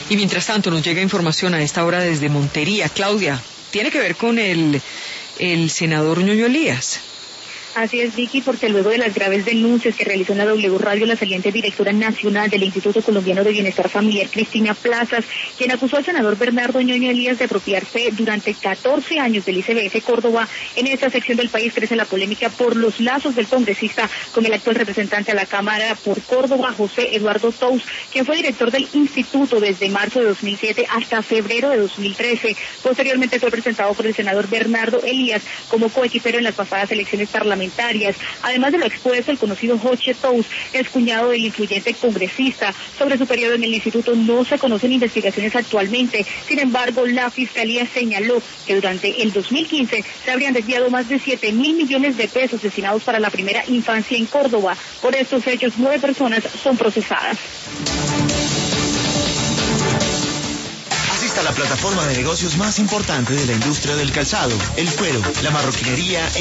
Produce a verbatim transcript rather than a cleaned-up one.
Y mientras tanto nos llega información a esta hora desde Montería. Claudia, tiene que ver con el, el senador Ñoño Elías. Así es, Vicky, porque luego de las graves denuncias que realizó en la W Radio la saliente directora nacional del Instituto Colombiano de Bienestar Familiar, Cristina Plazas, quien acusó al senador Bernardo Ñoño Elías de apropiarse durante catorce años del I C B S Córdoba, en esta sección del país crece la polémica por los lazos del congresista con el actual representante a la Cámara por Córdoba, José Eduardo Tous, quien fue director del instituto desde marzo de dos mil siete hasta febrero de dos mil trece. Posteriormente fue presentado por el senador Bernardo Elías como coequipero en las pasadas elecciones parlamentarias. Además de lo expuesto, el conocido José Tous es cuñado del influyente congresista. Sobre su periodo en el instituto no se conocen investigaciones actualmente. Sin embargo, la Fiscalía señaló que durante el dos mil quince se habrían desviado más de siete mil millones de pesos destinados para la primera infancia en Córdoba. Por estos hechos, nueve personas son procesadas. Asista a la plataforma de negocios más importante de la industria del calzado, el cuero, la marroquinería